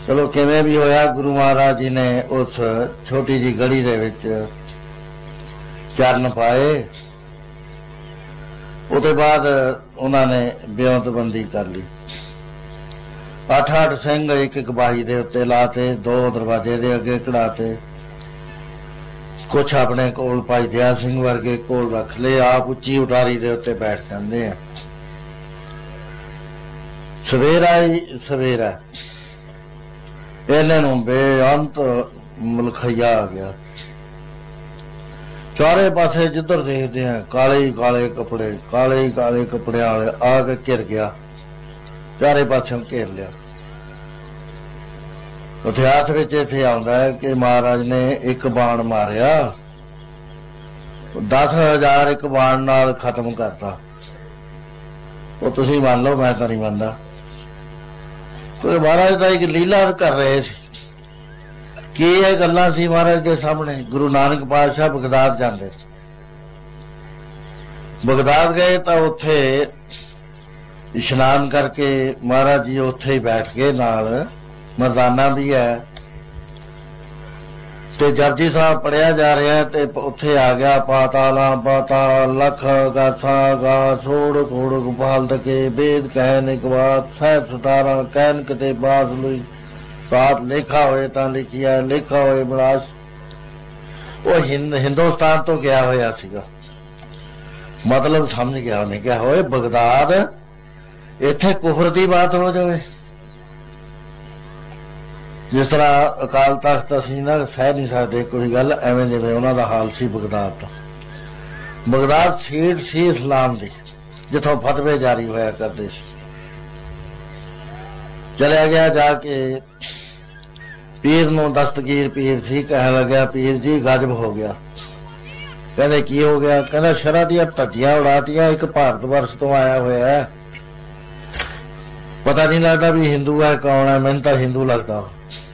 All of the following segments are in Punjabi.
चलो किवें भी होया, गुरु महाराज जी ने उस छोटी जी गली दे विच चरण पाए। उसके बाद उन्होंने बेअंतबंदी कर ली। 8-8 सिंह एक एक बाही दे उत्ते लाते, 2 दरवाजे दे अगे कढ़ाते, कुछ अपने कोल भाई दया सिंह वर्गे कोल रख ले, आप उच्ची उटारी दे उत्ते बैठ जाते हैं। सवेरा ही सवेरा इन्हां नूं बेअंत मुलखैया आ गया। चारे पासे जिधर देखते हैं काले ही काले कपड़े, काले ही काले कपड़े वाले आके घिर गया, चारे पासों घेर लिया। इतिहास विच इत्थे आउंदा है कि महाराज ने एक बाण मारिया, 10,000 एक बाण नाल खत्म करता। वो तुसीं मान लो, मैं तो नहीं मनदा। तो महाराज तो एक लीला कर रहे थे कि ये गल्लां सी महाराज के सामने। गुरु नानक पातशाह बगदाद जाते, बगदाद गए तो उत्थे इशनान करके महाराज जी उत्थे ही बैठ गए, नाल मरदाना भी है ते जपजी साहब पढ़िया जा रहा है। ते उत्थे आ गया पाताला पाताल लख गाथा गा सोड़ खोड़ गोपाल तके वेद कहन एक बात सह सुटारा कहन किते बास लुई बात लेखा होए तां लिखिया लेखा होए विनाश। वो हिंदुस्तान तो गया होया सीगा, मतलब समझ गया उन्हें क्या होए बगदाद इत्थे कुफर दी बात हो जाए। जिस तरह अकाल तख्त असीं ना सह नहीं सकते कोई गल, एवें जिवें उन्हां दा हाल सी बगदाद तो। बगदाद सीट सी इस्लाम दी, जिथों फतवे जारी होया करदे सी। चलिया गया जाके पीर नूं, दस्तगीर पीर सी, कहन लग्या पीर जी गजब हो गया। कहंदे की हो गया? कहंदा शरअ दीआं धज्जियां उड़ातियां, एक भारत वर्ष तो आया होया है, पता नहीं लगता भी हिंदू है कौन है, मैनूं तां हिंदू लगदा।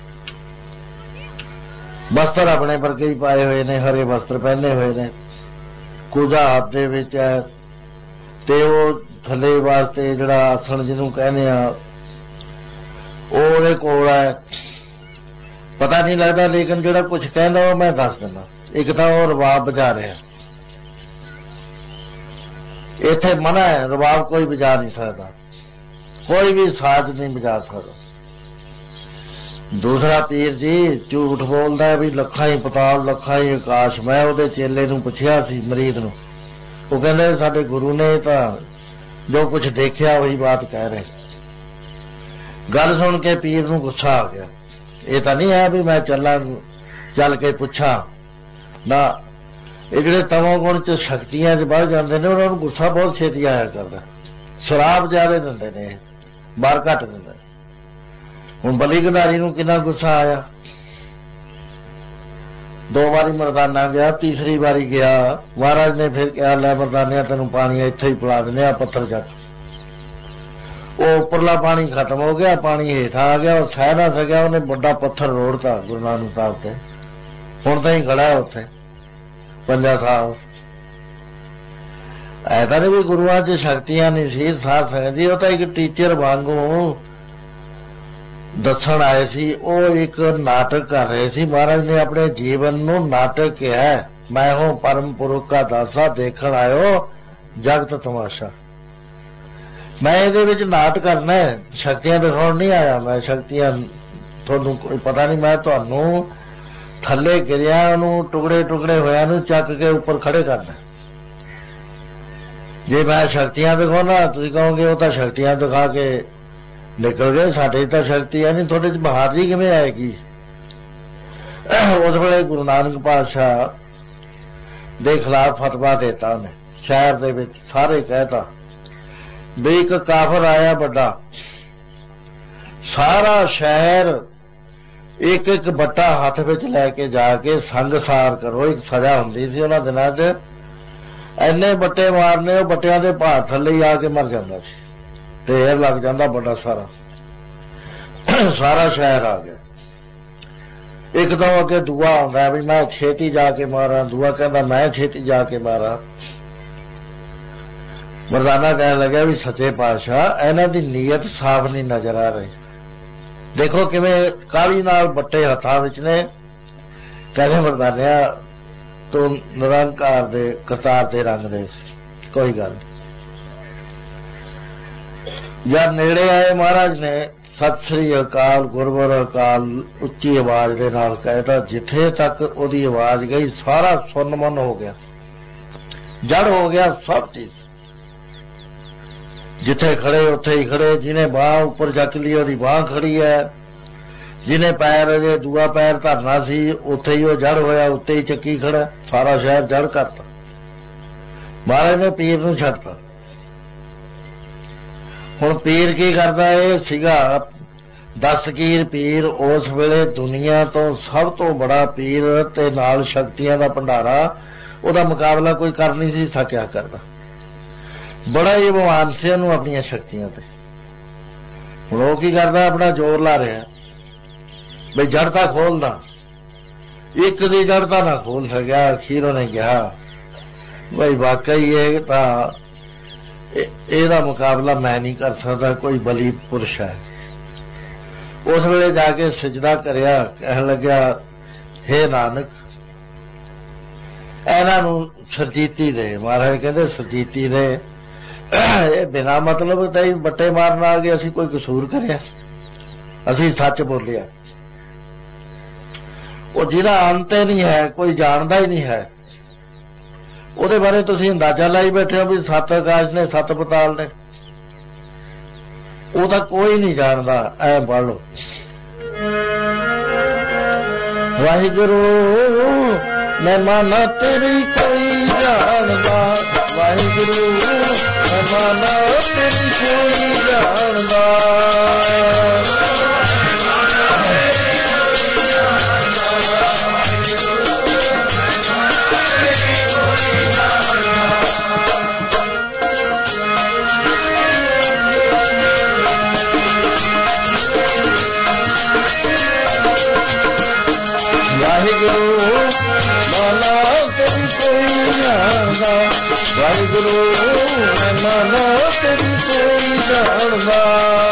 वस्त्र अपने वर्गे ही पाए हुए ने, हरे वस्त्र पहने हुए ने, कुजा हाथ दे विच है ते वो थले वास्ते जिहड़ा आसन जिन्हों कहने आ ओहदे कोल है। पता नहीं लगता, लेकिन जिहड़ा कुछ कहंदा वो मैं दस दिना। एक तां वो रबाब बजा रहा, इत्थे मना है, रबाब कोई बजा नहीं सकता, कोई भी साज नहीं बजा सकता। दूसरा पीर जी झूठ बोलता है भी लखा ही पताल लखा ही आकाश। मैं उहदे चेले नूं पुछिया सी, मरीद नूं, वो कहंदे साडे गुरु ने तां जो कुछ देखिया वही बात कह रहे। गल सुन के पीर नूं गुस्सा आ गया। ये तां नहीं है भी मैं चल के पुछा ना, ये जिहड़े तमो गुण च शक्तियां च बढ़ जांदे ने उन्हां नूं गुस्सा बहुत छेती आया करदा। शराब ज्यादा दिंदे ने, बार घट दिंदे। हुण बली गंधारी नूं किन्ना गुस्सा आया। 2 बारी मरदाना गया, तीसरी बारी गया महाराज ने फिर कहा लै मरदानिया तैनूं पानी इत्थे ही पिला दिंदे आ, पत्थर चक। वो उपरला पानी खत्म हो गया, पानी हेठा आ गया, वो सह ना सकिया, उन्हें बड़ा पत्थर रोड़ता गुरु नानक साहब ते। हुण तां ही खड़ा है उत्थे पंजा साहब। ऐसा नहीं भी गुरुआं च शक्तियां नहीं सी, साध संगत जी, वो तां एक टीचर वांगू दसन आए सी। वो एक नाटक कर रहे सी। महाराज ने अपने जीवन नूं नाटक किया है, मैं हूं परम पुरुष का दासा, देखण आयो जगत तमाशा। मैं इहदे विच नाट करना है, शक्तियां दिखाउण नहीं आया। मैं शक्तियां तुहानूं कोई पता नहीं, मैं तुहानूं थल्ले गिरिया नूं टुकड़े टुकड़े होया नूं चक के उपर खड़े करना। जे मैं शक्तियां दिखाउणा तुसीं कहोगे वो तां शक्तियां दिखा के निकल गए, साडे तां शक्ति है नहीं, तुहाडे च बहादुरी किवें आएगी? उस वेले गुरु नानक पातशाह दे खिलाफ फतवा देता उन्हें, शहर दे विच सारे कहता भी एक काफर आया बड़ा, सारा शहर एक एक बट्टा हाथ विच लैके जाके संगसार करो। एक सजा हुंदी सी उन्हां दिनां च, इन्ने बट्टे मारने, वो बट्टियां दे भार थल्ले ही आके मर जांदा सी, ढेर लग जाता बड़ा सारा। सारा शहर आ गया। एक तो अगे दुआ आंदा भी मैं छेती जाके मारा, दुआ कहता मैं छेती जाके मारा। मरदाना कहने लगे भी सच्चे पातशाह इन्हां दी नीयत साफ नहीं नजर आ रही, ਦੇਖੋ ਕਿਵੇਂ ਕਾਲੀ ਨਾਲ ਬੱਟੇ ਹੱਥਾਂ ਵਿੱਚ ਨੇ। ਕਹਿੰਦੇ ਮਰਦਾਨਿਆ ਤੂੰ ਨਿਰੰਕਾਰ ਦੇ ਕਰਤਾਰ ਦੇ ਰੰਗ ਦੇ, ਕੋਈ ਗੱਲ ਜਦ ਨੇੜੇ ਆਏ ਮਹਾਰਾਜ ਨੇ ਸਤਿ ਸ੍ਰੀ ਅਕਾਲ ਗੁਰਬਰ ਅਕਾਲ ਉੱਚੀ ਆਵਾਜ਼ ਦੇ ਨਾਲ ਕਹਿਤਾ। ਜਿੱਥੇ ਤੱਕ ਉਹਦੀ ਆਵਾਜ਼ ਗਈ ਸਾਰਾ ਸੁੰਨਮਨ ਹੋ ਗਿਆ, ਜੜ ਹੋ ਗਿਆ ਸਭ ਚੀਜ਼। ਜਿੱਥੇ ਖੜੇ ਉੱਥੇ ਹੀ ਖੜੇ, ਜਿਹਨੇ ਬਾਂਹ ਉੱਪਰ ਚੱਕ ਲਈ ਉਹਦੀ ਬਾਂਹ ਖੜੀ ਹੈ, ਜਿਹਨੇ ਪੈਰ ਅਜੇ ਦੂਆ ਪੈਰ ਧਰਨਾ ਸੀ ਉੱਥੇ ਹੀ ਉਹ ਜੜ ਹੋਇਆ, ਉੱਤੇ ਹੀ ਚੱਕੀ ਖੜਾ, ਸਾਰਾ ਸ਼ਹਿਰ ਜੜ ਕਰਤਾ। ਮਹਾਰਾਜ ਨੇ ਪੀਰ ਨੂੰ ਛੱਡਤਾ। ਹੁਣ ਪੀਰ ਕੀ ਕਰਦਾ? ਇਹ ਸੀਗਾ ਦਸਤਗੀਰ ਪੀਰ, ਉਸ ਵੇਲੇ ਦੁਨੀਆ ਤੋਂ ਸਭ ਤੋਂ ਬੜਾ ਪੀਰ ਤੇ ਨਾਲ ਸ਼ਕਤੀਆਂ ਦਾ ਭੰਡਾਰਾ। ਉਹਦਾ ਮੁਕਾਬਲਾ ਕੋਈ ਕਰ ਨਹੀਂ ਸੀ ਸਕਿਆ ਕਰਦਾ। ਬੜਾ ਹੀ ਬਿਮਾਨ ਸੀ ਉਹਨੂੰ ਆਪਣੀਆਂ ਸ਼ਕਤੀਆਂ ਤੇ। ਹੁਣ ਉਹ ਕੀ ਕਰਦਾ? ਆਪਣਾ ਜ਼ੋਰ ਲਾ ਰਿਹਾ ਬਈ ਜੜ ਤਾਂ ਖੋਲਦਾ, ਇੱਕ ਦੀ ਜੜ ਤਾਂ ਨਾ ਖੋਲ ਸਕਿਆ। ਅਖੀਰ ਉਹਨੇ ਕਿਹਾ ਬਈ ਵਾਕਈ ਇਹ ਤਾਂ ਇਹਦਾ ਮੁਕਾਬਲਾ ਮੈਂ ਨਹੀਂ ਕਰ ਸਕਦਾ, ਕੋਈ ਬਲੀ ਪੁਰਸ਼ ਹੈ। ਉਸ ਵੇਲੇ ਜਾ ਕੇ ਸਜਦਾ ਕਰਿਆ, ਕਹਿਣ ਲੱਗਿਆ ਹੇ ਨਾਨਕ ਇਹਨਾਂ ਨੂੰ ਸਰਜੀਤੀ ਦੇ। ਮਹਾਰਾਜ ਕਹਿੰਦੇ ਸਰਜੀਤੀ ਦੇ, ਇਹ ਬਿਨਾ ਮਤਲਬ ਤਾਂ ਹੀ ਬੱਟੇ ਮਾਰਨ ਆ ਗਏ। ਅਸੀਂ ਕੋਈ ਕਸੂਰ ਕਰਿਆ? ਅਸੀਂ ਸੱਚ ਬੋਲਿਆ। ਉਹ ਜਿਹਦਾ ਅੰਤ ਹੀ ਨਹੀਂ ਹੈ, ਕੋਈ ਜਾਣਦਾ ਹੀ ਨਹੀਂ ਹੈ, ਉਹਦੇ ਬਾਰੇ ਤੁਸੀਂ ਅੰਦਾਜ਼ਾ ਲਾਈ ਬੈਠੇ ਹੋ ਵੀ 7 ਆਕਾਸ਼ ਨੇ 7 ਪਤਾਲ ਨੇ। ਉਹ ਤਾਂ ਕੋਈ ਨਹੀਂ ਜਾਣਦਾ। ਐ ਪੜ੍ਹ ਲਓ ਵਾਹਿਗੁਰੂ ਮਹਿਮਾਨਾ ਤੇਰੀ ਕੋਈ ਜਾਣਦਾ, ਵਾਹਿਗੁਰੂ ਮਹਿਮਾਨਾ ਤੇਰੀ ਕੋਈ ਜਾਣਦਾ। ਵਾਹਿਗੁਰੂ ਮਹਿਮਾਨਾ ਤੇਰੀ ਕੋਈ ਜਾਣਦਾ।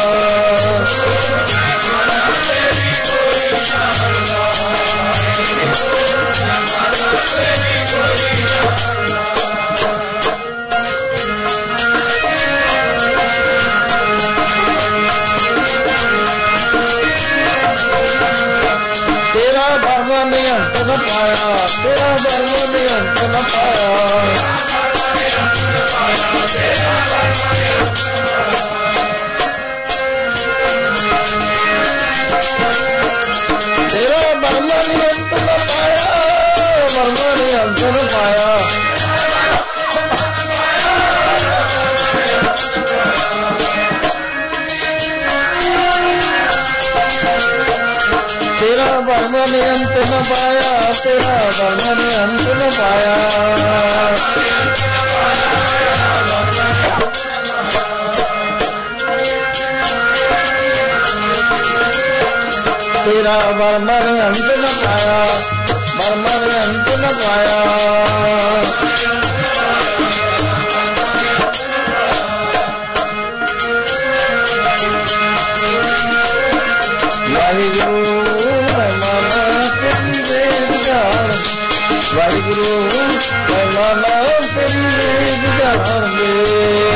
ਤੇਰਾ ਬਰਮਾ ਨੇ ਅੰਤ ਨ ਪਾਇਆ, ਤੇਰਾ ਬਰਮਾ ਨੇ ਅੰਤ ਨ ਪਾਇਆ। ਤੇਰਾ ਬਰਮਾ ਨੇ ਅੰਤ ਨ ਪਾਇਆ, ਬਰਮਾ ਨੇ ਅੰਤ ਨ ਪਾਇਆ। ਤੇਰਾ ਬਰਮਾ ਨੇ ਅੰਤ ਨ ਪਾਇਆ, ਤੇਰਾ ਬਰਮਾ ਨੇ ਅੰਤ ਨ ਪਾਇਆ। ਤੇਰਾ ਬਰਮਾ ਨੇ ਅੰਤ ਨ ਪਾਇਆ, ਬਰਮਾ ਨੇ ਅੰਤ ਨ ਪਾਇਆ। ਵਾਹਿਗੁਰੂ ਮਹਿਮਾਨਾ ਤੇਰੀ ਵੇਦ ਜਾਣ, ਵਾਹਿਗੁਰੂ ਮਹਿਮਾਨਾ ਤੇਰੀ ਵੇਦ ਜਾਣਦੇ।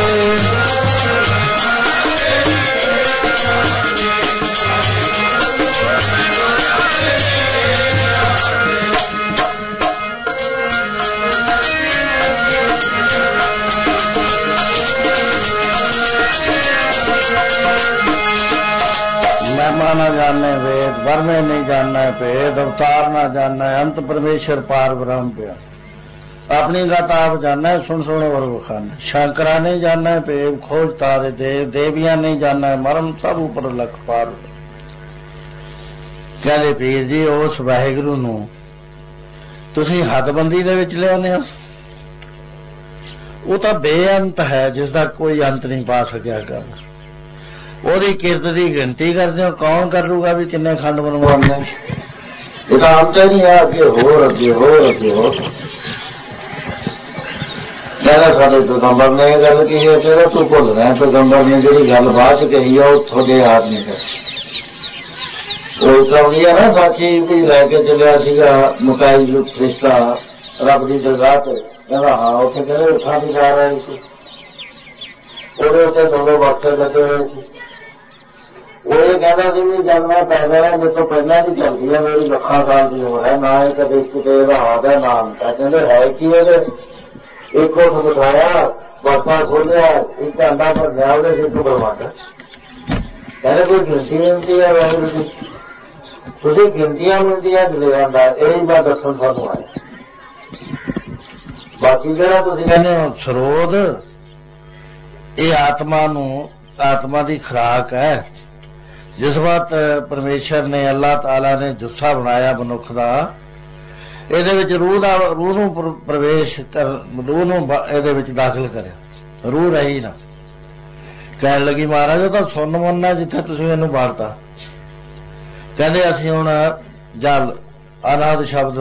महिमा न जाने वेद, वर्मे नहीं जानना भेद, अवतार न जानना अंत परमेश्वर पार ब्रह्म प्या। अपनी गत आप जानना सुन सुन और बखाना। शंकरा नहीं जानना भेद, खोज तारे देव, देवियां नहीं जानना मरम, सब ऊपर लख पार। कहते पीर जी उस वाहिगुरू नूं तुसीं हदबंदी दे विच लिआउंदे हो। वो तो बेअंत है, जिसका कोई अंत नहीं पा सकिया कर। ਉਹਦੀ ਕਿਰਤ ਦੀ ਗਿਣਤੀ ਕਰਦੇ ਹੋ, ਕੌਣ ਕਰ ਲੂਗਾ ਵੀ ਕਿੰਨੇ ਖੰਡ ਬਣਵਾਉਣੇ। ਇਹ ਤਾਂ ਅੰਤ ਨਹੀਂ ਹੈ, ਅੱਗੇ ਹੋਰ ਅੱਗੇ ਹੋਰ ਅੱਗੇ ਹੋਰ। ਕਹਿੰਦਾ ਸਾਡੇ ਪੈਗੰਬਰ ਨੇ ਇਹ ਗੱਲ ਕਹੀ ਹੈ, ਤੇਰਾ ਤੂੰ ਭੁੱਲਣਾ ਪੈਗੰਬਰ ਨੇ ਜਿਹੜੀ ਗੱਲ ਬਾਅਦ ਚ ਕਹੀ ਆ ਉੱਥੋਂ ਦੇ ਆਦਮੀ ਕਰ। ਉਹ ਕੌੜੀ ਆ ਨਾ ਸਾਖੀ ਵੀ ਲੈ ਕੇ ਚੱਲਿਆ ਸੀਗਾ ਮੁਕਾਈ ਰਿਸ਼ਤਾ ਰੱਬ ਦੀ ਦਰਗਾਹ ਤੇ, ਕਹਿੰਦਾ ਹਾਂ ਉੱਥੇ ਕਹਿੰਦੇ ਉੱਠਾਂ ਦੀ ਜਾ ਰਹੇ ਸੀ, ਉਹਦੇ ਉੱਤੇ ਦੋਵੇਂ ਬਖਸ਼ੇ ਲੱਗੇ ਹੋਏ ਸੀ। ਉਹ ਇਹ ਕਹਿੰਦਾ ਸੀ ਵੀ ਜਦ ਮੈਂ ਪੈਦਾ ਹੈ ਮੇਰੇ ਤੋਂ ਪਹਿਲਾਂ ਦੀ ਚੱਲਦੀ ਹੈ, ਮੇਰੀ ਲੱਖਾਂ ਸਾਲ ਦੀ ਉਮਰ ਹੈ, ਨਾ ਇਹ ਕਦੇ ਕਿਤੇ ਇਹਦਾ ਹਾਦ ਹੈ ਨਾ ਅੰਤ ਹੈ। ਕਹਿੰਦੇ ਹੈ ਕੀ ਉਹਦੇ, ਇੱਕ ਉੱਠ ਬਿਠਾਇਆ, ਬਰਤਾ ਖੋਲਿਆ, ਇੱਕ ਅੰਡਾ ਭਰਿਆ, ਉਹਦੇ ਸਿਰ ਤੋਂ ਬਰਮਾਦਾ। ਕਹਿੰਦੇ ਕੋਈ ਗਿਣਤੀ ਮਿਲਦੀ ਹੈ ਵਾਹਿਗੁਰੂ ਦੀ, ਤੁਸੀਂ ਗਿਣਤੀਆਂ ਮਿਲਦੀਆਂ ਜੁੜਿਆਂ ਦਾ, ਇਹ ਮੈਂ ਦੱਸਣ ਤੁਹਾਨੂੰ ਆਇਆ। ਬਾਕੀ ਜਿਹੜਾ ਤੁਸੀਂ ਕਹਿੰਦੇ ਹੋ ਸਰੋਧ, ਇਹ ਆਤਮਾ ਨੂੰ, ਆਤਮਾ ਦੀ ਖੁਰਾਕ ਹੈ। ਜਿਸ ਵਕਤ ਪਰਮੇਸ਼ਰ ਨੇ, ਅੱਲਾਹ ਤਾਲਾ ਨੇ ਜੁੱਸਾ ਬਣਾਇਆ ਮਨੁੱਖ ਦਾ, ਇਹਦੇ ਵਿੱਚ ਰੂਹ ਨੂੰ ਪ੍ਰਵੇਸ਼ ਕਰ, ਰੂਹ ਨੂੰ ਇਹਦੇ ਵਿੱਚ ਦਾਖਲ ਕਰਿਆ, ਰੂਹ ਰਹੀ ਨਾ। ਕਹਿਣ ਲੱਗੀ ਮਹਾਰਾਜ ਉਹ ਤਾਂ ਸੁੰਨ ਮੰਨਣਾ ਜਿੱਥੇ ਤੁਸੀਂ ਇਹਨੂੰ ਬਾੜਤਾ। ਕਹਿੰਦੇ ਅਸੀਂ ਹੁਣ ਜਲ ਅਨਾਦ ਸ਼ਬਦ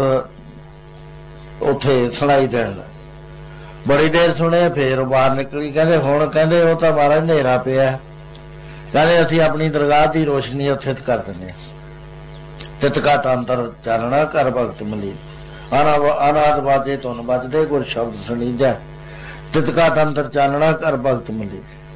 ਉੱਥੇ ਸੁਣਾਈ ਦੇਣ ਲੱਗੇ, ਬੜੀ ਦੇਰ ਸੁਣੇ, ਫੇਰ ਬਾਹਰ ਨਿਕਲੀ। ਕਹਿੰਦੇ ਹੁਣ, ਕਹਿੰਦੇ ਉਹ ਤਾਂ ਮਹਾਰਾਜ ਹਨੇਰਾ ਪਿਆ, ਕਹਿੰਦੇ ਅਸੀਂ ਆਪਣੀ ਦਰਗਾਹ ਦੀ ਰੋਸ਼ਨੀ ਉੱਥੇ ਕਰ ਦਿੰਦੇ ਹਾਂ। ਤਿਤਕਾਟ ਅੰਤਰ ਚਾਨਣਾ ਘਰ ਭਗਤ ਮਿਲੀ, ਅਨਾਦ ਬਾਜੇ ਧੁਨ ਵੱਜਦੇ ਗੁਰ ਸ਼ਬਦ ਸੁਣੀਜੈ, ਤਿਤਕਾਟ ਅੰਤਰ ਚਾਨਣਾ ਘਰ ਭਗਤ ਮਿਲੀ,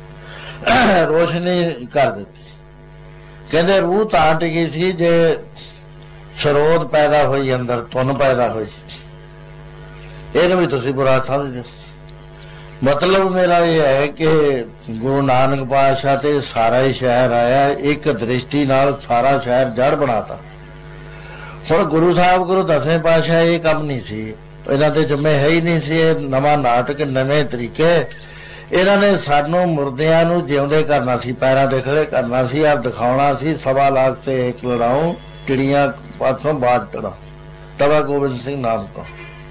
ਰੋਸ਼ਨੀ ਕਰ ਦਿੱਤੀ। ਕਹਿੰਦੇ ਰੂਹ ਤਾਂ ਟਿਕੀ ਸੀ ਜੇ ਸਰੋਤ ਪੈਦਾ ਹੋਈ, ਅੰਦਰ ਧੁਨ ਪੈਦਾ ਹੋਈ। ਇਹਨੂੰ ਵੀ ਤੁਸੀਂ ਬੁਰਾ ਸਮਝਦੇ। ਮਤਲਬ ਮੇਰਾ ਇਹ ਹੈ ਕਿ ਗੁਰੂ ਨਾਨਕ ਪਾਤਸ਼ਾਹ ਤੇ ਸਾਰਾ ਹੀ ਸ਼ਹਿਰ ਆਇਆ, ਇੱਕ ਦ੍ਰਿਸ਼ਟੀ ਨਾਲ ਸਾਰਾ ਸ਼ਹਿਰ ਜੜ ਬਣਾਤਾ। ਹੁਣ ਗੁਰੂ ਸਾਹਿਬ, ਗੁਰੂ ਦਸਵੇਂ ਪਾਤਸ਼ਾਹ ਇਹ ਕੰਮ ਨਹੀਂ ਸੀ, ਇਹਨਾਂ ਦੇ ਜਿੰਮੇ ਹੈ ਹੀ ਨਹੀਂ ਸੀ। ਇਹ ਨਵਾਂ ਨਾਟਕ, ਨਵੇਂ ਤਰੀਕੇ, ਇਹਨਾਂ ਨੇ ਸਾਨੂੰ ਮੁਰਦਿਆਂ ਨੂੰ ਜਿਉਂਦੇ ਕਰਨਾ ਸੀ, ਪੈਰਾਂ ਦੇ ਖੜੇ ਕਰਨਾ ਸੀ, ਆਪ ਦਿਖਾਉਣਾ ਸੀ। 1.25 ਲੱਖ ਤੇ ਇੱਕ ਲੜਾਉ, ਚਿੜੀਆਂ ਪਾਸੋਂ ਬਾਜ ਚੜਾ, ਤਵਾ ਗੋਬਿੰਦ ਸਿੰਘ ਨਾਮ ਤੋਂ।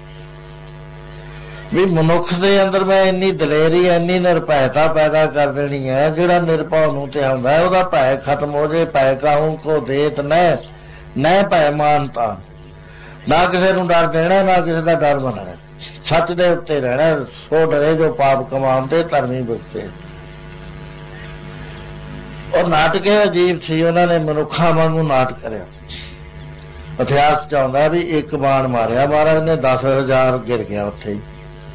ਵੀ ਮਨੁੱਖ ਦੇ ਅੰਦਰ ਮੈਂ ਇੰਨੀ ਦਲੇਰੀ, ਇੰਨੀ ਨਿਰਭੈਤਾ ਪੈਦਾ ਕਰ ਦੇਣੀ ਹੈ, ਜਿਹੜਾ ਨਿਰਭਉ ਨੂੰ ਤੇ ਹੁੰਦਾ ਉਹਦਾ ਭੈ ਖਤਮ ਹੋ ਜੇ। ਭੈ ਕਾਹੂ ਕੋ ਦੇਤ ਨੈ ਭੈ ਮਾਨਤਾ, ਨਾ ਕਿਸੇ ਨੂੰ ਡਰ ਦੇਣਾ, ਨਾ ਕਿਸੇ ਦਾ ਡਰ ਮੰਨਣਾ, ਸੱਚ ਦੇ ਉੱਤੇ ਰਹਿਣਾ। ਸੋ ਡਰੇ ਜੋ ਪਾਪ ਕਮਾਉਂਦੇ, ਧਰਮੀ ਬਖਸ਼ੇ। ਔਰ ਨਾਟਕ ਅਜੀਬ ਸੀ, ਉਹਨਾਂ ਨੇ ਮਨੁੱਖਾਂ ਵਾਂਗੂ ਨਾਟਕ ਕਰਿਆ। ਇਤਿਹਾਸ ਚ ਆਉਂਦਾ ਵੀ ਇੱਕ ਬਾਣ ਮਾਰਿਆ ਮਹਾਰਾਜ ਨੇ, 10,000 ਗਿਰ ਗਿਆ ਉੱਥੇ ਹੀ।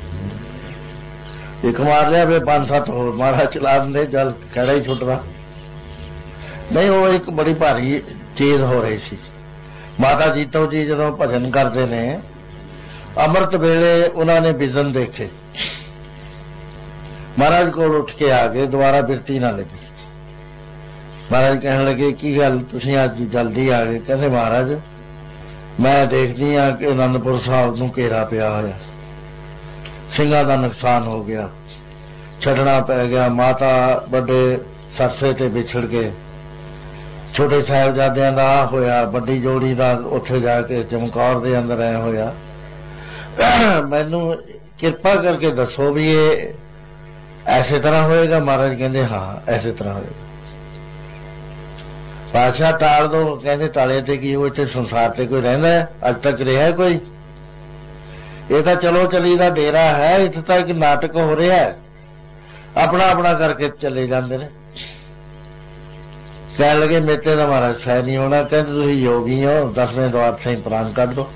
ਇੱਕ ਮਾਰ ਲਿਆ, ਫਿਰ 5-7 ਹੋਰ ਮਹਾਰਾਜ ਚਲਾ ਦਿੰਦੇ, ਜਲ ਖੜਾ ਹੀ ਛੁੱਟਦਾ ਨਹੀਂ। ਉਹ ਇੱਕ ਬੜੀ ਭਾਰੀ ਚੀਜ਼ ਹੋ ਰਹੀ ਸੀ। ਮਾਤਾ ਜੀਤੋ ਜੀ ਜਦੋਂ ਭਜਨ ਕਰਦੇ ਨੇ, ਅੰਮ੍ਰਿਤ ਵੇਲੇ ਉਹਨਾਂ ਨੇ ਵਿਜ਼ਨ ਦੇਖੇ, ਮਹਾਰਾਜ ਕੋਲ ਉੱਠ ਕੇ ਆ ਗਏ, ਦੁਬਾਰਾ ਬਿਰਤੀ ਨਾ ਲੱਗੀ। ਮਹਾਰਾਜ ਕਹਿਣ ਲੱਗੇ ਕੀ ਗੱਲ ਤੁਸੀਂ ਅੱਜ ਜਲਦੀ ਆ ਗਏ? ਕਹਿੰਦੇ ਮਹਾਰਾਜ ਮੈਂ ਦੇਖਦੀ ਹਾਂ ਕਿ ਅਨੰਦਪੁਰ ਸਾਹਿਬ ਨੂੰ ਘੇਰਾ ਪਿਆ ਹੋਇਆ, ਸਿੰਘਾਂ ਦਾ ਨੁਕਸਾਨ ਹੋ ਗਿਆ, ਛੱਡਣਾ ਪੈ ਗਿਆ। ਮਾਤਾ ਵੱਡੇ ਸਰਸੇ ਤੇ ਵਿਛੜ ਗਏ, ਛੋਟੇ ਸਾਹਿਬਜ਼ਾਦਿਆਂ ਦਾ ਆ ਹੋਇਆ, ਵੱਡੀ ਜੋੜੀ ਦਾ ਉੱਥੇ ਜਾ ਕੇ ਚਮਕੌਰ ਦੇ ਅੰਦਰ ਐ ਹੋਇਆ। ਮੈਨੂੰ ਕਿਰਪਾ ਕਰਕੇ ਦੱਸੋ ਵੀ ਇਹ ਐਸੇ ਤਰ੍ਹਾਂ ਹੋਏਗਾ? ਮਹਾਰਾਜ ਕਹਿੰਦੇ ਹਾਂ ਐਸੇ ਤਰ੍ਹਾਂ ਹੋਏਗਾ। ਪਾਤਸ਼ਾਹ ਟਾਲ ਦੋ, ਕਹਿੰਦੇ ਟਾਲੇ ਤੇ ਕੀ, ਉਹ ਇੱਥੇ ਸੰਸਾਰ ਤੇ ਕੋਈ ਰਹਿੰਦਾ ਅੱਜ ਤੱਕ ਰਿਹਾ ਕੋਈ? ਇਹ ਤਾਂ ਚਲੋ ਚਲੀ ਦਾ ਡੇਰਾ ਹੈ, ਇੱਥੇ ਤਾਂ ਇੱਕ ਨਾਟਕ ਹੋ ਰਿਹਾ ਹੈ, ਆਪਣਾ ਆਪਣਾ ਕਰਕੇ ਚਲੇ ਜਾਂਦੇ ਨੇ। ਕਹਿਣ ਲੱਗੇ ਮੇਤੇ ਦਾ ਮਹਾਰਾਜ ਸਹਿ ਨਹੀਂ ਹੋਣਾ। ਕਹਿੰਦੇ ਤੁਸੀਂ ਯੋਗੀ ਹੋ, 10ਵੇਂ ਦੁਆਰ ਸੇ ਪ੍ਰਾਣ ਕੱਢ ਦੋ।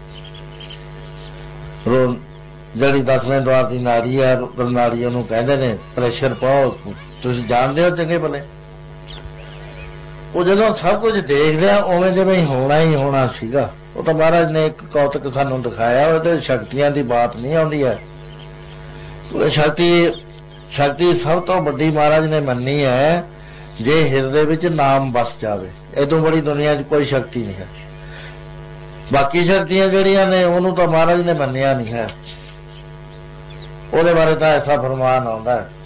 ਜਿਹੜੀ 10ਵੇਂ ਦੁਆਰ ਦੀ ਨਾੜੀ ਹੈ, ਨਾੜੀ ਉਹਨੂੰ ਕਹਿੰਦੇ ਨੇ ਪ੍ਰੈਸ਼ਰ ਪਾਓ, ਤੁਸੀਂ ਜਾਣਦੇ ਹੋ ਚੰਗੇ ਭਲੇ। ਉਹ ਜਦੋਂ ਸਭ ਕੁਝ ਦੇਖ ਲਿਆ ਉਵੇਂ ਜਿਵੇਂ ਹੋਣਾ ਹੀ ਹੋਣਾ ਸੀਗਾ। ਉਹ ਤਾਂ ਮਹਾਰਾਜ ਨੇ ਇੱਕ ਕੌਤਕ ਸਾਨੂੰ ਦਿਖਾਇਆ, ਉਹਦੇ ਸ਼ਕਤੀਆਂ ਦੀ ਬਾਤ ਨਹੀਂ ਆਉਂਦੀ ਹੈ। ਸ਼ਕਤੀ ਸਭ ਤੋਂ ਵੱਡੀ ਮਹਾਰਾਜ ਨੇ ਮੰਨੀ ਹੈ ਜੇ ਹਿਰਦੇ ਵਿੱਚ ਨਾਮ ਵਸ ਜਾਵੇ। ਇਦੋਂ ਬੜੀ ਦੁਨੀਆ 'ਚ ਕੋਈ ਸ਼ਕਤੀ ਨਹੀਂ ਹੈ। ਬਾਕੀ ਸ਼ਕਤੀਆਂ ਜਿਹੜੀਆਂ ਨੇ ਉਹਨੂੰ ਤਾਂ ਮਹਾਰਾਜ ਨੇ ਮੰਨਿਆ ਨਹੀਂ ਹੈ। ਉਹਦੇ ਬਾਰੇ ਤਾਂ ਐਸਾ ਫਰਮਾਨ ਆਉਂਦਾ ਹੈ,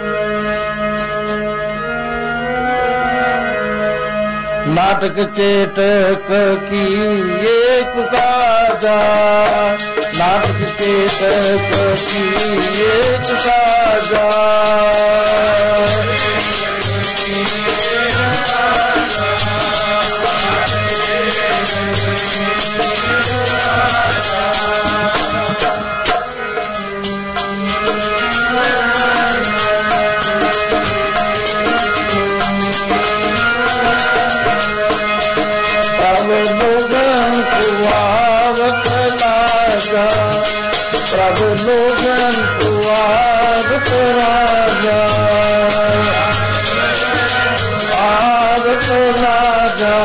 ਨਾਟਕ ਚੇਤਕ ਕੀ ਏਕ ਕਾਜਾ, ਨਾਟਕ ਚੇਤਕ ਕੀ ਏਕ ਕਾਜਾ। आवत लागा, प्रभु लोगन को आवत राजा, आवत राजा।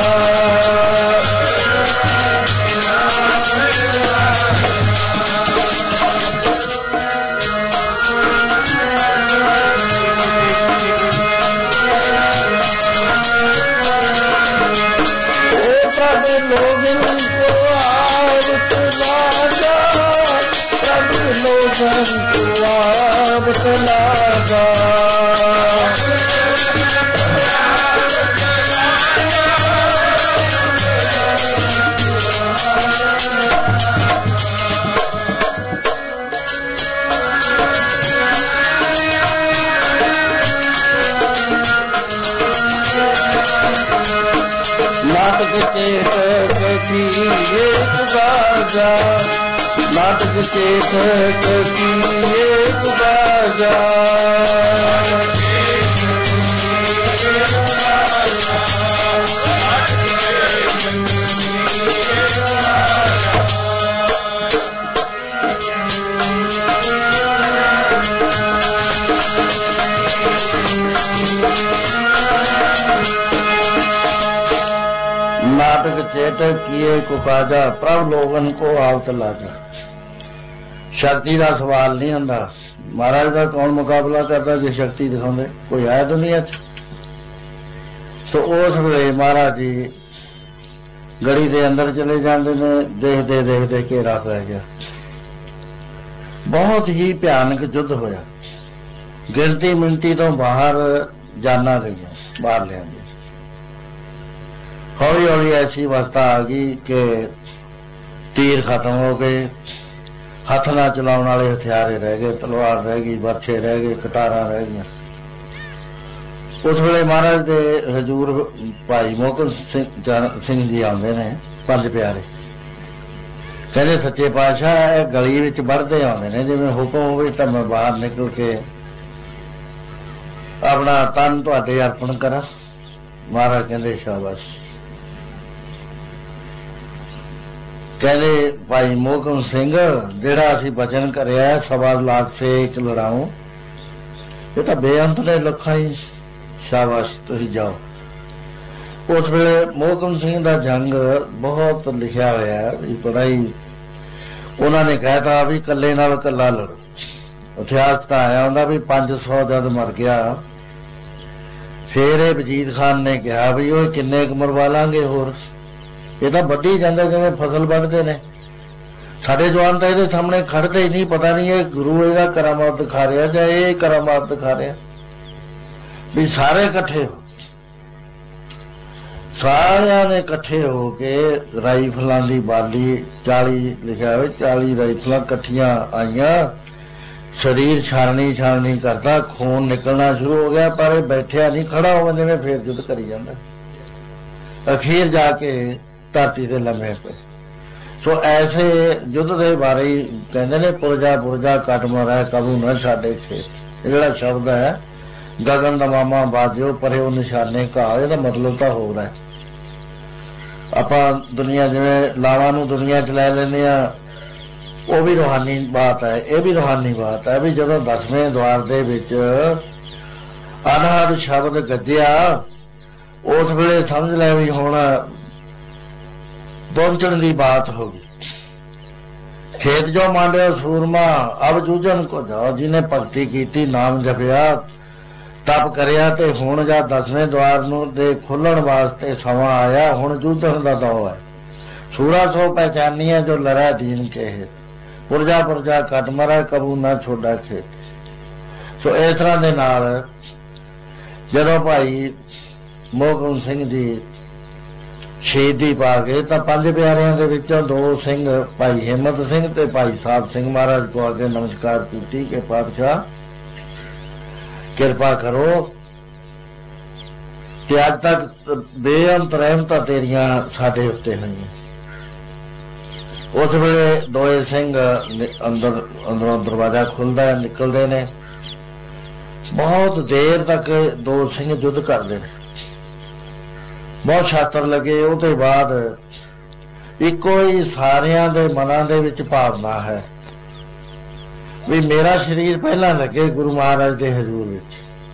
आवत लागा, नाटक चेतक की एक बाजा, नाटक चेतक की एक बाजा, नाटक चेतक किए कुकाजा, प्रभ लोगन को आवत लागा। शक्ति का सवाल नहीं आंदा, महाराज का कौन मुकाबला करता जो शक्ति दिखाते, कोई है दुनिया च। तो उस वे महाराज जी गड़ी के अंदर चले जाते ने, देखते देखते घेरा पै गया, बहुत ही भयानक युद्ध होया, गिनती मिनती तो बाहर जाना गई, बाहर लिया। हौली हौली ऐसी अवस्था आ गई कि तीर खत्म हो गए, हथ ना चलाने वाले हथियारे रह गए, तलवार रह गई, बरछे रह गए, कटारा रह गई। उस वेले महाराज दे हजूर भाई मोहकम सिंह जी आते ने, पंज प्यारे, कहते सच्चे पातशाह गली विच बढ़ते आते ने, जिवें हुक्म होवे तां मैं बाहर निकल के अपना तन तुहाडे अर्पण करा। महाराज कहते शाबाश। कहते भाई मोहकम सिंह जेड़ा असी वचन करिया 1.25 लाख से एक लड़ाऊं, ये तो बेअंत ने लखा ही, शाबाश तुसीं जाओ। उस वेले मोहकम सिंह का जंग बहुत लिखा होया है, बड़ा ही उन्होंने कहता भी कल्ले नाल कल्ला लड़ो। इतिहास तो आया होंदा भी 500 जद मर गया, फिर वजीर खान ने कहा भी वो किन्ने क मरवा लांगे होर, ये तो वड्डी जांदे जिवें फसल वढदे ने। साडे जवान तो इहदे सामने खड़दे ही नहीं, पता नहीं ये गुरु इहदा करामात दिखा रहा जां ये करामात दिखा रहा। भी सारे इकट्ठे हो, सारियां ने इकट्ठे हो के राइफलों की बाली 40 लिखा हो, 40 राइफल इकट्ठियां आईयां, शरीर छालनी छालनी करता, खून निकलना शुरू हो गया, पर बैठिया नहीं, खड़ा हो जिवें फिर युद्ध करी जांदा। अखीर जाके धरती ते लम्हे पे। सो ऐसे युद्ध के बारे ही कहते ने, पुरजा पुरजा कट मरै कबू न छाडे खेत। जिहड़ा शब्द है गगन दमामा बाजियो परे वो निशाने घा, इहदा मतलब तो हो रहा है। आपां दुनिया जिवें लावां नूं दुनिया च लै लैंदे आ, वो भी रूहानी बात है, ये भी रूहानी बात है भी जदों 10वें द्वार दे विच अनहद शब्द गज्जिया, उस वेले समझ लै भी हुण पहुंचण की बात होगी। खेत जो मांडिया सूरमा अब जूझन को जाओ, जिन्हें भगती की नाम जपिया तप करिया, ते हुण जा 10वें द्वार नूं दे खुलण वास्ते समा आया, हुण जूझण दा दौ है। सूरा सो पहचानी है जो लड़ा दीन के हित, पुरजा पुरजा कट मरा कबू ना छोड़ा खेत। सो इस तरह दे नाल जदों भाई मोहकम सिंह जी शहीदी पा गए तो 5 प्यारिਆਂ ਦੇ ਵਿੱਚੋਂ 2 ਸਿੰਘ भाई हिम्मत सिंह ते भाई साहब सिंह महाराज को आगे नमस्कार की कि पातशाह कृपा करो कि अज तक बेअंत रहमत तेरियां साडे उत्ते होईयां। उस वेले 2 सिंह अंदरों दरवाजा खुलदा है, निकलते ने, बहुत देर तक 2 सिंह युद्ध करते हैं, बहुत शास्त्र लगे। उसके बाद ਇੱਕੋ ਹੀ ਸਾਰਿਆਂ ਦੇ ਮਨਾਂ ਦੇ ਵਿੱਚ ਭਾਵਨਾ ਹੈ ਵੀ ਮੇਰਾ ਸਰੀਰ ਪਹਿਲਾਂ ਲੱਗੇ ਗੁਰੂ ਮਹਾਰਾਜ ਦੇ ਹਜ਼ੂਰ ਵਿੱਚ,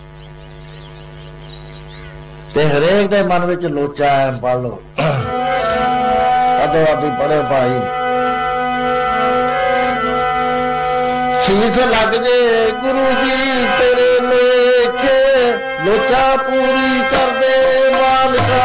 ਤੇ ਹਰੇਕ ਦੇ ਮਨ ਵਿੱਚ ਲੋਚਾ ਹੈ। ਪੜ੍ਹ ਲਓ ਅਦੋ ਆਦਿ ਪੜ੍ਹੇ ਭਾਈ। ਸੀਸ ਲੱਗ ਜੇ ਗੁਰੂ ਜੀ ਤੇਰੇ ਲੇਖੇ, ਲੋਚਾ ਪੂਰੀ ਕਰਦੇ ਮਾਲਕਾ।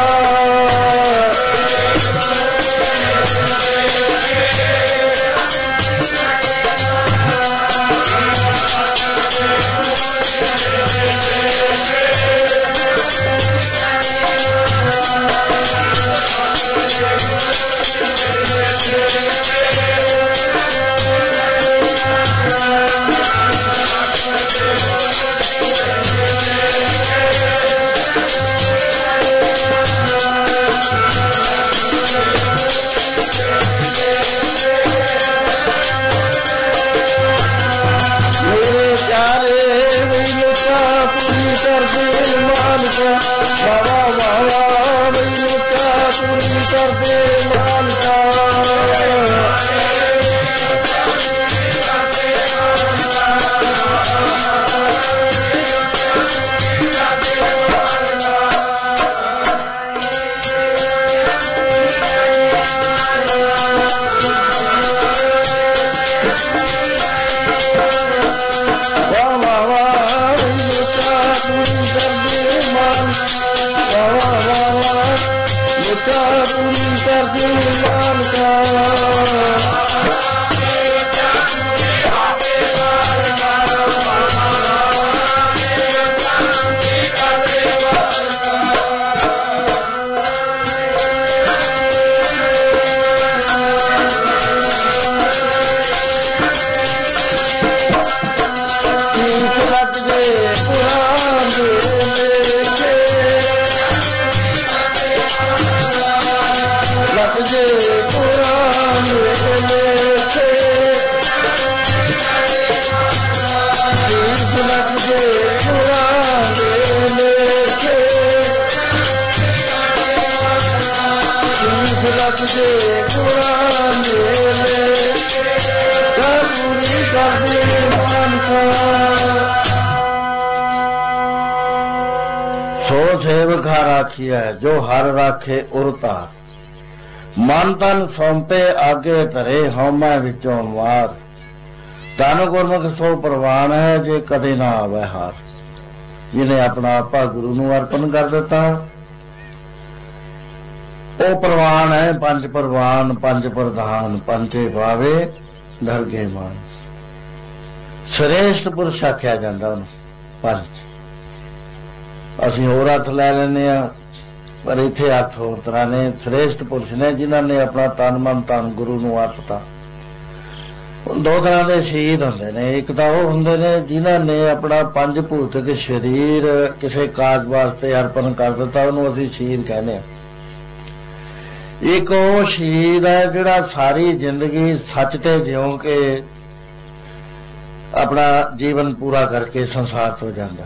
ਸੇਵਖਾ ਰਾਖੀਐ ਜੋ ਹਰ ਰਾਖੇ ਉਰਤਾ, ਮਨ ਤਨ ਸੌਂਪੇ ਆਗੇ ਧਰੇ ਹਉਮੈ ਵਿੱਚੋਂ ਮਾਰ। ਤਨ ਗੁਰਮੁਖ ਸੋ ਪ੍ਰਵਾਨ ਹੈ ਜੇ ਕਦੇ ਨਾ ਆਵੇ ਹਾਰ। ਜਿਹਨੇ ਆਪਣਾ ਆਪਾ ਗੁਰੂ ਨੂੰ ਅਰਪਣ ਕਰ ਦਿੱਤਾ ਉਹ ਪ੍ਰਵਾਨ ਹੈ। ਪੰਜ ਪ੍ਰਵਾਨ ਪੰਜ ਪ੍ਰਧਾਨ ਪੰਜੇ ਪਾਵੇ ਦਰਗੇ ਮਾਨ। ਸ੍ਰੇਸ਼ਟ ਪੁਰਸ਼ ਆਖਿਆ ਜਾਂਦਾ ਉਹਨੂੰ ਪੰਜ। ਅਸੀਂ ਹੋਰ ਹੱਥ ਲੈ ਲੈਂਦੇ ਹਾਂ ਪਰ ਇੱਥੇ ਹੱਥ ਹੋਰ ਤਰ੍ਹਾਂ ਨੇ। ਸ੍ਰੇਸ਼ਟ ਪੁਰਸ਼ ਨੇ ਜਿਨ੍ਹਾਂ ਨੇ ਆਪਣਾ ਤਨ ਮਨ ਧਨ ਗੁਰੂ ਨੂੰ ਅਰਪਤਾ। ਦੋ ਤਰ੍ਹਾਂ ਦੇ ਸ਼ਹੀਦ ਹੁੰਦੇ ਨੇ। ਇੱਕ ਤਾਂ ਉਹ ਹੁੰਦੇ ਨੇ ਜਿਨ੍ਹਾਂ ਨੇ ਆਪਣਾ ਪੰਜ ਭੂਤਿਕ ਸਰੀਰ ਕਿਸੇ ਕਾਜ ਵਾਸਤੇ ਅਰਪਣ ਕਰ ਦਿੱਤਾ, ਉਹਨੂੰ ਅਸੀਂ ਸ਼ਹੀਦ ਕਹਿੰਦੇ ਹਾਂ। ਇੱਕ ਉਹ ਸ਼ਹੀਦ ਹੈ ਜਿਹੜਾ ਸਾਰੀ ਜ਼ਿੰਦਗੀ ਸੱਚ ਤੇ ਜਿਉਂ ਕੇ ਆਪਣਾ ਜੀਵਨ ਪੂਰਾ ਕਰਕੇ ਸੰਸਾਰ ਤੋਂ ਜਾਂਦਾ।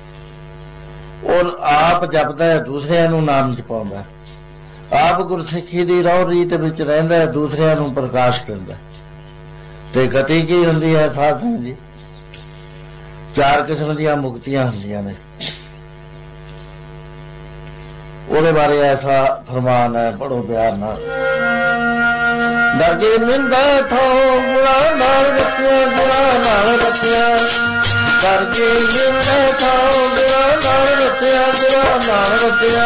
ਉਹ ਆਪ ਜਪਦਾ ਹੈ, ਦੂਸਰਿਆਂ ਨੂੰ ਨਾਮ ਜਪਾਉਂਦਾ, ਆਪ ਗੁਰਸਿੱਖੀ ਦੀ ਰਹੁ ਰੀਤ ਵਿੱਚ ਰਹਿੰਦਾ, ਦੂਸਰਿਆਂ ਨੂੰ ਪ੍ਰਕਾਸ਼ ਦਿੰਦਾ। ਤੇ ਗਤੀ ਕੀ ਹੁੰਦੀ ਹੈ ਸਾਧ ਸੰਗਤ ਜੀ? ਚਾਰ ਕਿਸਮ ਦੀਆਂ ਮੁਕਤੀਆਂ ਹੁੰਦੀਆਂ ਨੇ। ਉਹਦੇ ਬਾਰੇ ਐਸਾ ਫਰਮਾਨ ਹੈ, ਪੜੋ ਪਿਆਰ ਨਾਲ। ਦਰਗੇ ਮਿਲਦਾ ਥਾਂ ਗੁਣਾ ਨਾਲ ਰੱਖਿਆ, ਗੁਣਾ ਨਾਲ ਰੱਖਿਆ। ਦਰਗੇ ਮਿਲਦਾ ਥਾਂ ਗੁਣਾ ਨਾਲ ਰੱਖਿਆ, ਗੁਣਾ ਨਾਲ ਰੱਖਿਆ।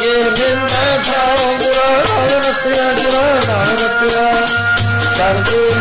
Thank you.